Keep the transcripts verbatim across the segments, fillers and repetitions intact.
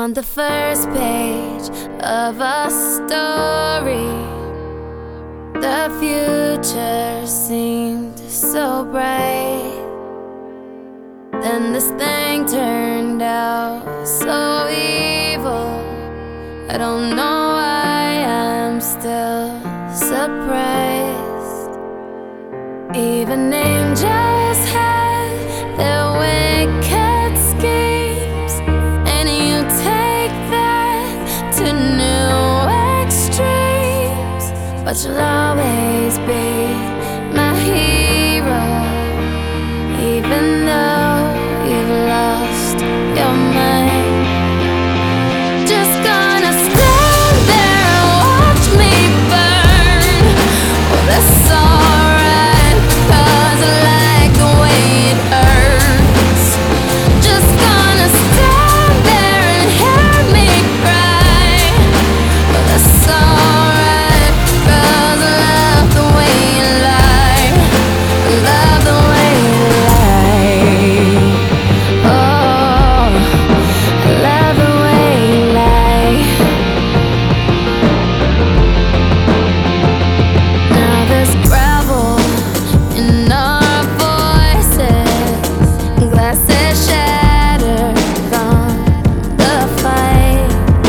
On the first page of a story, the future seemed so bright. Then this thing turned out so evil. I don't know why I'm still surprised. Even angels have their wicked schemes, and you take that to new extremes. But you'll always be my hero, even though you've lost your mind. Just gonna stand there and watch me burn. Well, that's alright, 'cause I like the way it hurts. Just gonna stand there and hear me cry. Well, that's alright, 'cause I love the way you lie. I love the way you lie. Oh, I love the way you lie. Now there's gravel in our voices, glasses shattered from the fight.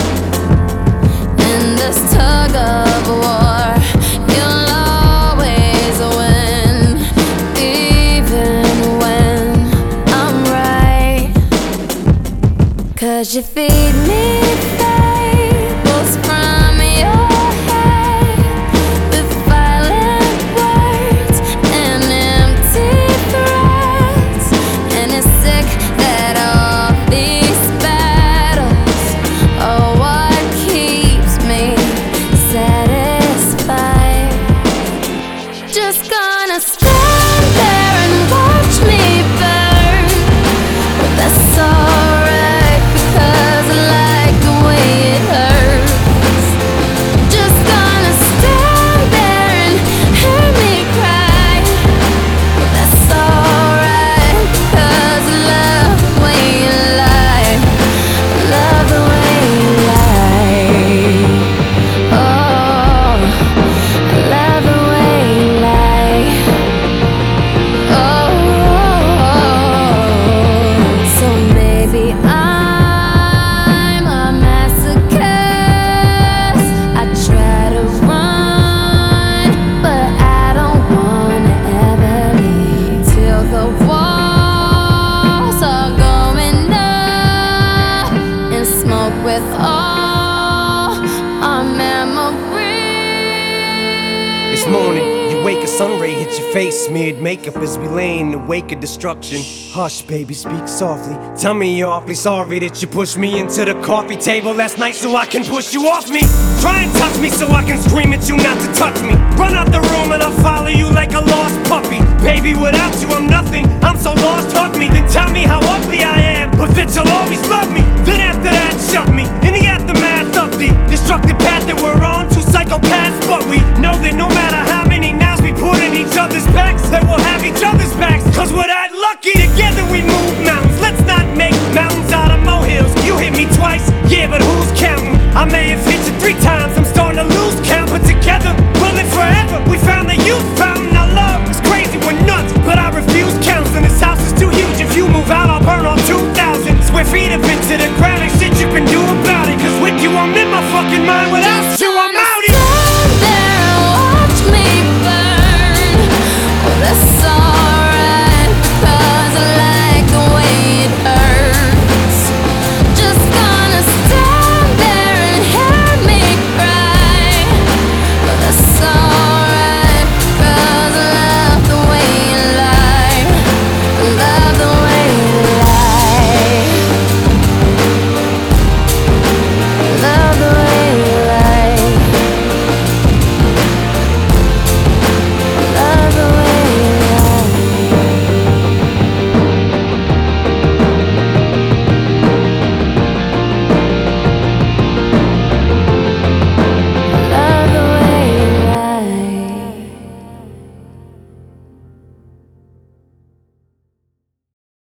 In this tug of war, you'll always win, even when I'm right. 'Cause you feed me fables from your head, with violent words and empty threats. And it's sick that all these battles are what keeps me satisfied. Just gonna stand there and watch me burn. But that's alright, because I like the way it hurts. Just gonna stand there and hear me cry. But that's alright, 'cause I love the way you lie. I love the way you lie. Oh, I love the way you lie. Oh, so maybe I'm a masochist. I try to run, but I don't wanna ever leave till the walls are going up and smoke with all our memories. It's morning, you wake, a sun ray hits your face, smeared makeup as we lay in the wake of destruction. Hush, baby, speak softly. Tell me you're awfully sorry that you pushed me into the coffee table last night so I can push you off me. Try and touch me so I can scream at you not to touch me. Run out the room and I'll follow you like a lost puppy. Baby, without you I'm nothing, I'm so lost, hug me. Then tell me how ugly I am, but that you'll always love me. Then